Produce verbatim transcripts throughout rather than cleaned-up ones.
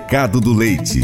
Mercado do Leite.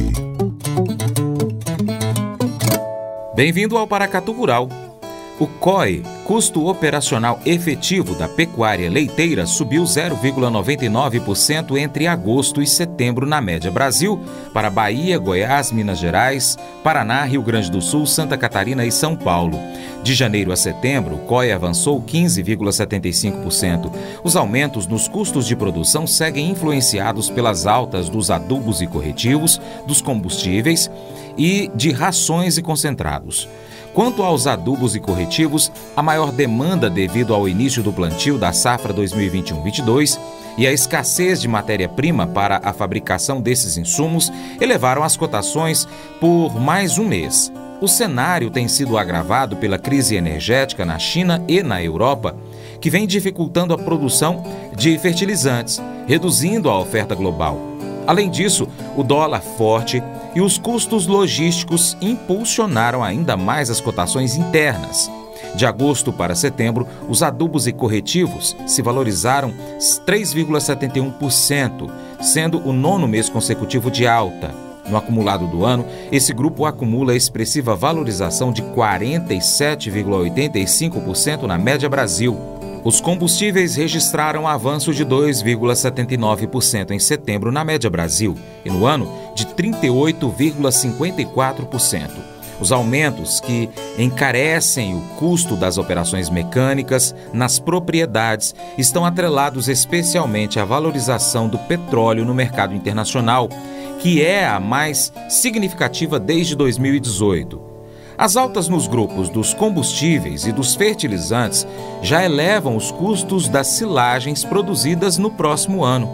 Bem-vindo ao Paracatu Rural. O C O E, custo operacional efetivo da pecuária leiteira, subiu zero vírgula noventa e nove por cento entre agosto e setembro na média Brasil, para Bahia, Goiás, Minas Gerais, Paraná, Rio Grande do Sul, Santa Catarina e São Paulo. De janeiro a setembro, o C O E avançou quinze vírgula setenta e cinco por cento. Os aumentos nos custos de produção seguem influenciados pelas altas dos adubos e corretivos, dos combustíveis e de rações e concentrados. Quanto aos adubos e corretivos, a maior demanda devido ao início do plantio da safra dois mil e vinte e um vinte e dois e a escassez de matéria-prima para a fabricação desses insumos elevaram as cotações por mais um mês. O cenário tem sido agravado pela crise energética na China e na Europa, que vem dificultando a produção de fertilizantes, reduzindo a oferta global. Além disso, o dólar forte e os custos logísticos impulsionaram ainda mais as cotações internas. De agosto para setembro, os adubos e corretivos se valorizaram três vírgula setenta e um por cento, sendo o nono mês consecutivo de alta. No acumulado do ano, esse grupo acumula expressiva valorização de quarenta e sete vírgula oitenta e cinco por cento na média Brasil. Os combustíveis registraram avanço de dois vírgula setenta e nove por cento em setembro na média Brasil e no ano de trinta e oito vírgula cinquenta e quatro por cento. Os aumentos que encarecem o custo das operações mecânicas nas propriedades estão atrelados especialmente à valorização do petróleo no mercado internacional, que é a mais significativa desde dois mil e dezoito. As altas nos grupos dos combustíveis e dos fertilizantes já elevam os custos das silagens produzidas no próximo ano.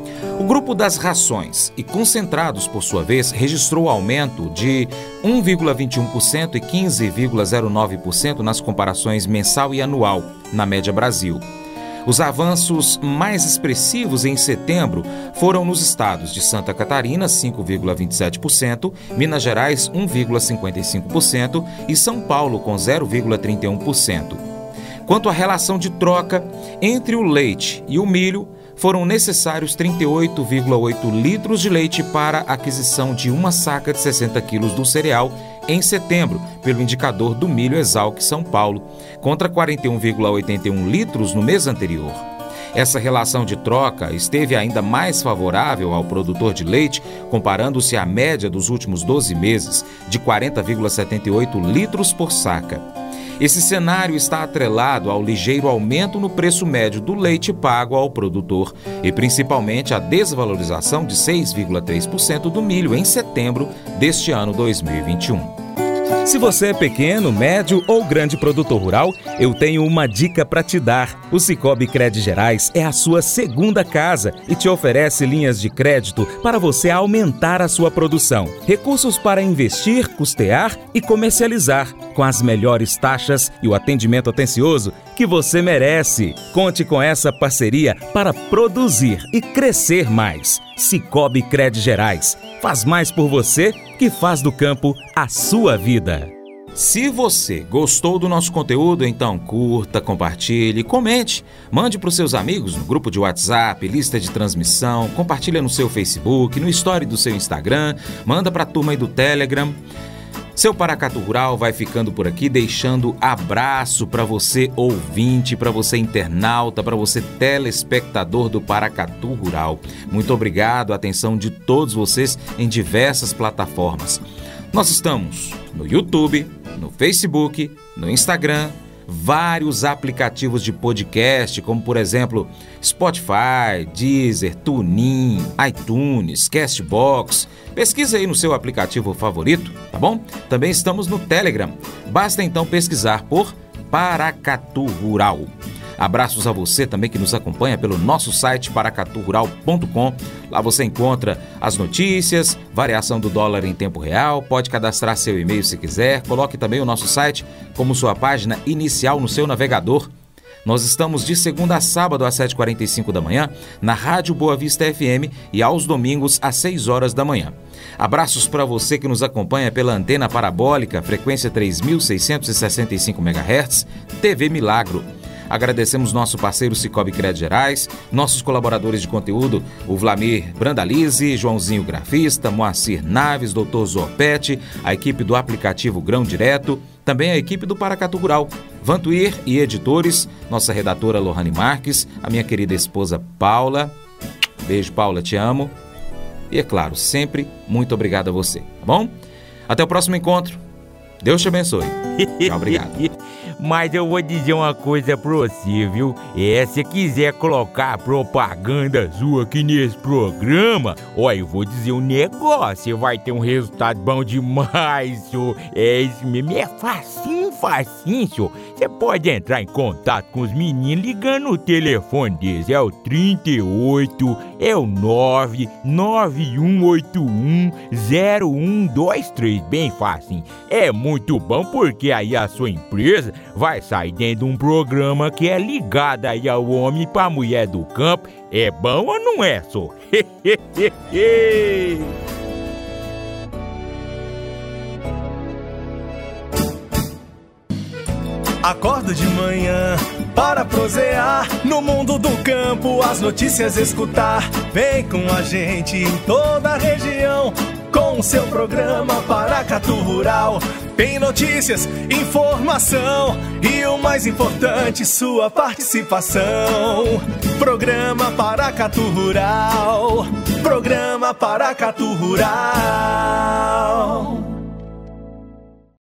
O grupo das rações e concentrados, por sua vez, registrou aumento de um vírgula vinte e um por cento e quinze vírgula zero nove por cento nas comparações mensal e anual, na média Brasil. Os avanços mais expressivos em setembro foram nos estados de Santa Catarina, cinco vírgula vinte e sete por cento, Minas Gerais, um vírgula cinquenta e cinco por cento e São Paulo, com zero vírgula trinta e um por cento. Quanto à relação de troca entre o leite e o milho, foram necessários trinta e oito vírgula oito litros de leite para a aquisição de uma saca de sessenta quilos do cereal em setembro, pelo indicador do milho Exalc São Paulo, contra quarenta e um vírgula oitenta e um litros no mês anterior. Essa relação de troca esteve ainda mais favorável ao produtor de leite, comparando-se à média dos últimos doze meses, de quarenta vírgula setenta e oito litros por saca. Esse cenário está atrelado ao ligeiro aumento no preço médio do leite pago ao produtor e principalmente à desvalorização de seis vírgula três por cento do milho em setembro deste ano dois mil e vinte e um. Se você é pequeno, médio ou grande produtor rural, eu tenho uma dica para te dar. O Sicoob Crédito Gerais é a sua segunda casa e te oferece linhas de crédito para você aumentar a sua produção. Recursos para investir, custear e comercializar, com as melhores taxas e o atendimento atencioso que você merece. Conte com essa parceria para produzir e crescer mais. Sicoob Crédito Gerais. Faz mais por você que faz do campo a sua vida. Se você gostou do nosso conteúdo, então curta, compartilhe, comente, mande para os seus amigos no grupo de WhatsApp, lista de transmissão, compartilha no seu Facebook, no story do seu Instagram, manda para a turma aí do Telegram. Seu Paracatu Rural vai ficando por aqui, deixando abraço para você ouvinte, para você internauta, para você telespectador do Paracatu Rural. Muito obrigado, a atenção de todos vocês em diversas plataformas. Nós estamos no YouTube, no Facebook, no Instagram, vários aplicativos de podcast, como por exemplo Spotify, Deezer, TuneIn, iTunes, Castbox. Pesquisa aí no seu aplicativo favorito, tá bom? Também estamos no Telegram. Basta então pesquisar por Paracatu Rural. Abraços a você também que nos acompanha pelo nosso site paracatu rural ponto com. Lá você encontra as notícias, variação do dólar em tempo real, pode cadastrar seu e-mail se quiser, coloque também o nosso site como sua página inicial no seu navegador. Nós estamos de segunda a sábado às sete e quarenta e cinco da manhã na Rádio Boa Vista F M e aos domingos às seis horas da manhã. Abraços para você que nos acompanha pela antena parabólica, frequência três mil seiscentos e sessenta e cinco megahertz, T V Milagro. Agradecemos nosso parceiro Cicobi Crédito Gerais, nossos colaboradores de conteúdo, o Vlamir Brandalize, Joãozinho Grafista, Moacir Naves, doutor Zorpete, a equipe do aplicativo Grão Direto, também a equipe do Paracatu Rural, Vantuir e editores, nossa redatora Lohane Marques, a minha querida esposa Paula. Beijo, Paula, te amo. E é claro, sempre muito obrigado a você, tá bom? Até o próximo encontro. Deus te abençoe. Tchau, obrigado. Mas eu vou dizer uma coisa pra você, viu? É, se quiser colocar propaganda sua aqui nesse programa, ó, eu vou dizer um negócio, você vai ter um resultado bom demais, senhor. É isso mesmo, é facinho, facinho, senhor. Você pode entrar em contato com os meninos ligando o telefone deles, é o trinta e oito, é o nove nove um oito um zero um dois três, bem facinho. É muito bom porque aí a sua empresa vai sair dentro de um programa que é ligado aí ao homem pra mulher do campo. É bom ou não é, só? Acordo de manhã para prosear no mundo do campo, as notícias escutar. Vem com a gente em toda a região com o seu programa Paracatu Rural. Tem notícias, informação e o mais importante, sua participação. Programa Paracatu Rural. Programa Paracatu Rural.